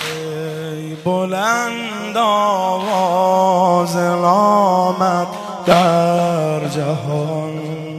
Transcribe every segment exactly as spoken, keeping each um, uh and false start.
ای بلند آواز نامت در جهان،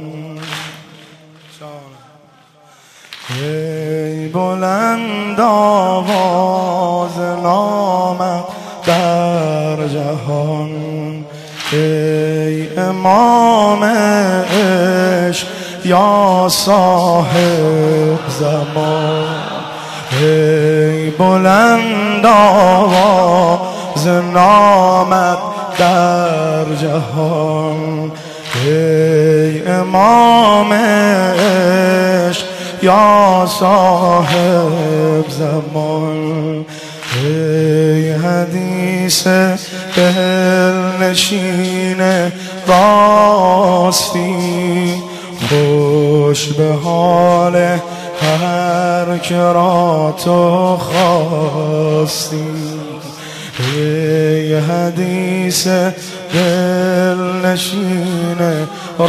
ای بلند آواز نامت در جهان، ای امام عشق یا صاحب زمان، ای بلند آواز نامت در جهان، ای امام عشق یا صاحب زمان، ای حدیث دلنشین راستی، خوش به حال هر که را تو خواستی، ای حدیث دلنشین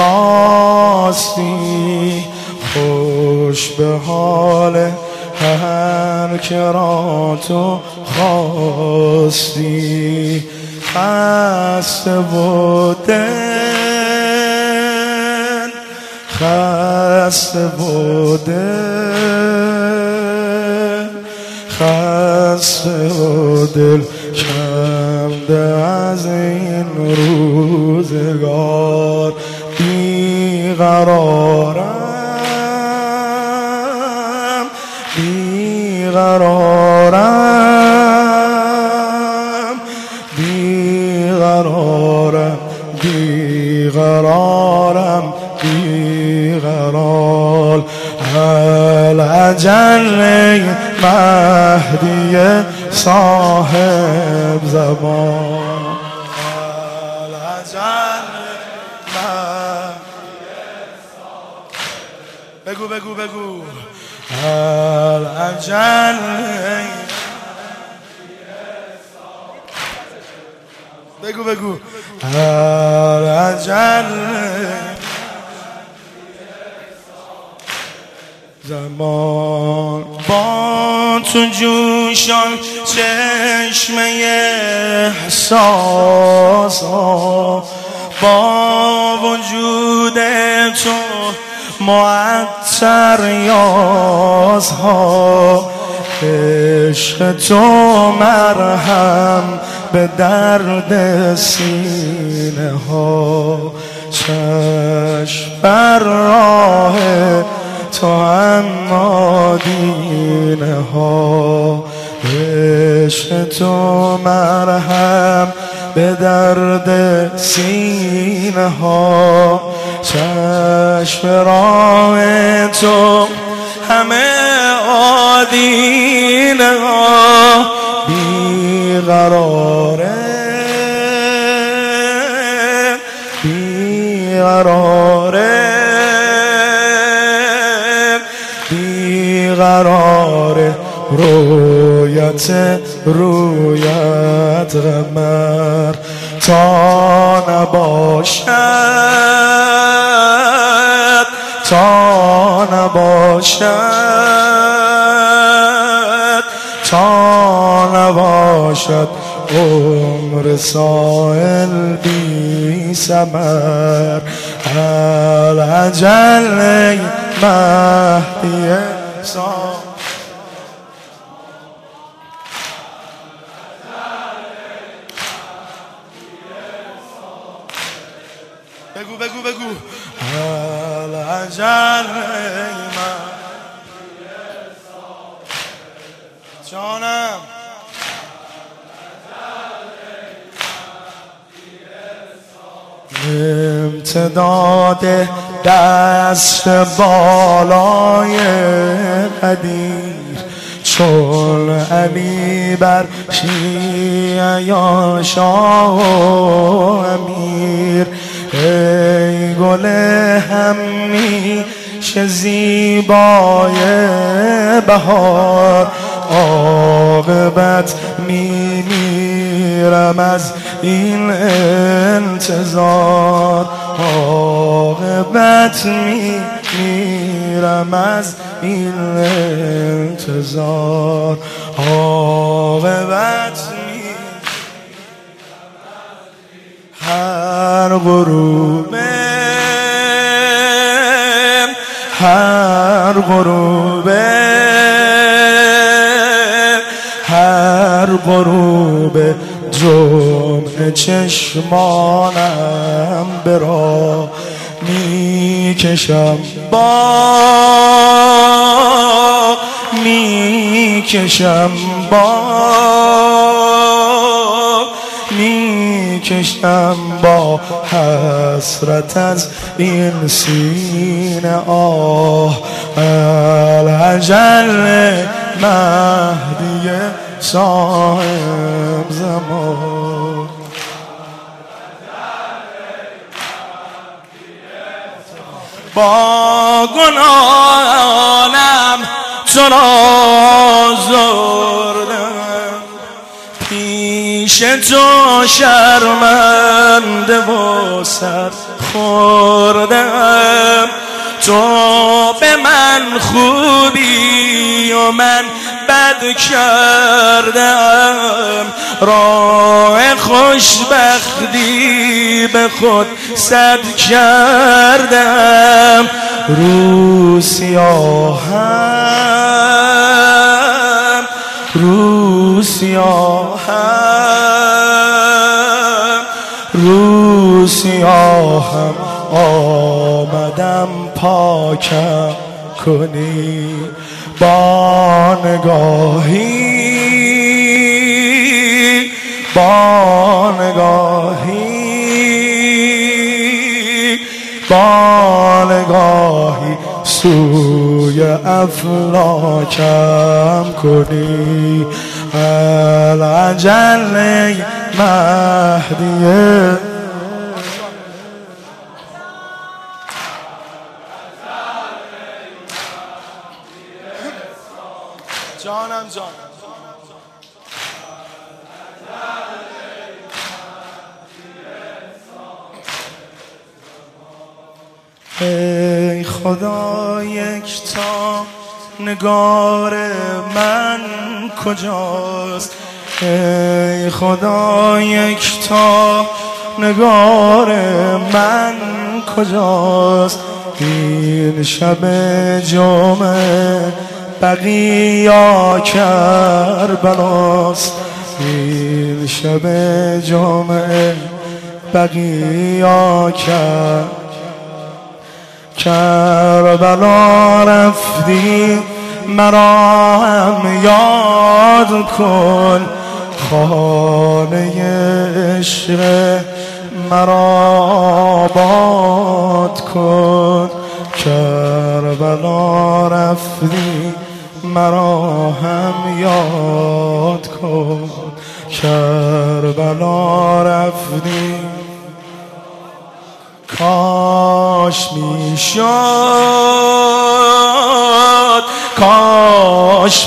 راستی، خوش به حال هر که را تو خواستی. خسته و دل، خسته و دل، خسته و دل شمده از این روزگار، بیقرارم بیقرارم بیقرارم بیقرارم بیقرار. العجل مهدی صاحب زمان، العجل مهدی صاحب، بگو بگو بگو العجل بگو بگو العجل زمان. با تو جوشان چشمه احساس ها، با وجود تو معطر یازها، عشق تو مرهم به درد سینه ها، چشم بر راه تو اما دینه ها، عشق تو مرهم به درد سینه ها، چشم راه تو همه آدینه ها، بیقراره بیقراره بیقراره، رویت رویت غمر تا نباشد، تا نباشد، تا نباشد عمر سائل بی ثمر. العجل مهدی صاحب، بگو بگو بگو العجل جانم، امتداد دست بالای قدیر، چون علی بر شیعیان شاه و امیر، ای گل همیشه زیبای بهار، عاقبت می میرم از این انتظار، عاقبت می میرم از این انتظار، عاقبت غروب جمعه چشمانم برا میکشم با میکشم با میکشم با حسرت از این سینه آه العجل مهدی صاحب زمان با گناهانم تو را زردم پیش تو شرمنده و سر خوردم تو به من خوبی و من بد کردم راه خوشبختی به خود سد کردم رو سیاهم رو سیاهم رو سیاهم آمدم پاکم کنی با نگاهی با نگاهی با نگاهی سوی افلاکم کنی العجل مهدیه جانم جانم ای خدا یکتا نگار من کجاست ای خدا یکتا نگار من کجاست این شب جمعه بقیا کربلاست این شب جمعه بقیا کر کربلا رفتی مرا هم یاد کن خانه عشق مرا آباد کن کربلا رفتی مرا هم یاد کن کربلا رفتی کاش میشد کاش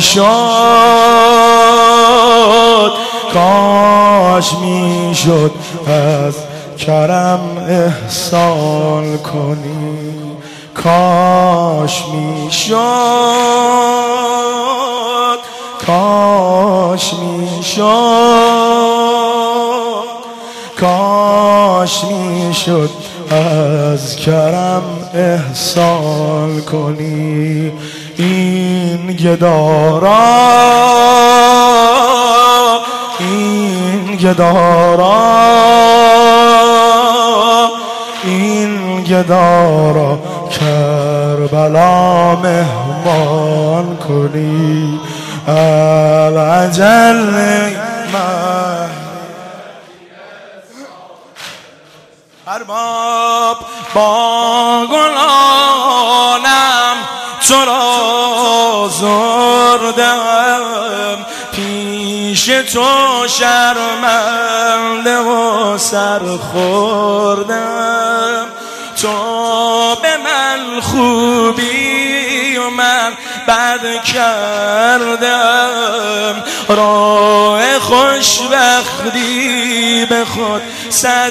میشد کاش میشد از کرم احسان کنی کاش میشد کاش میشد کاش میشد از کرم احسان کنی این گدارا این گدارا این گدارا کربلا مهمان کنی العجل مهدی ارباب با گلانم تو را زردم پیش تو شرمنده و سر خوردم تو به من خوبی و من بد کردم راه خوشبختی به خود سد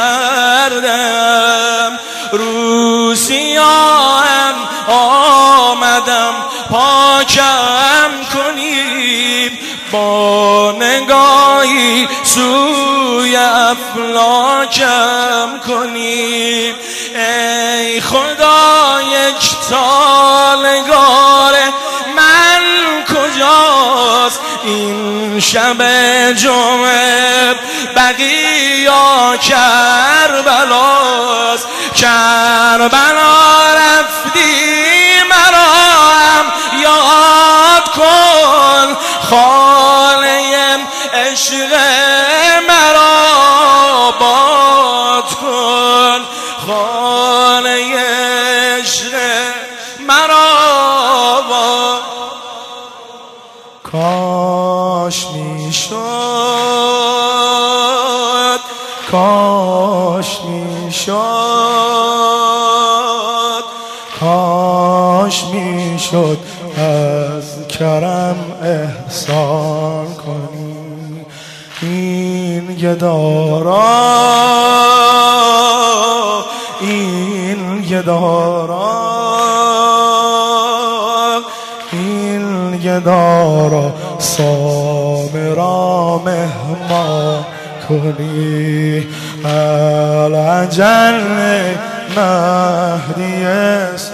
کردم رو سیاهم آمدم پاکم کنی با نگاهی سوی افلاکم کنی ای خدا یکتا نگار من کجاست این شب جمعه بقیا کربلاست، کربلا رفتی مرا هم یاد کن، خانه عشق مرا باد کن، خانه عشق مرا باد. کاش میشد، کاش میشد، کاش میشد از کرم احسان کنی. این گدارا، این گدارا، این گدارا سامرا مهمان کنی. العجل مهدی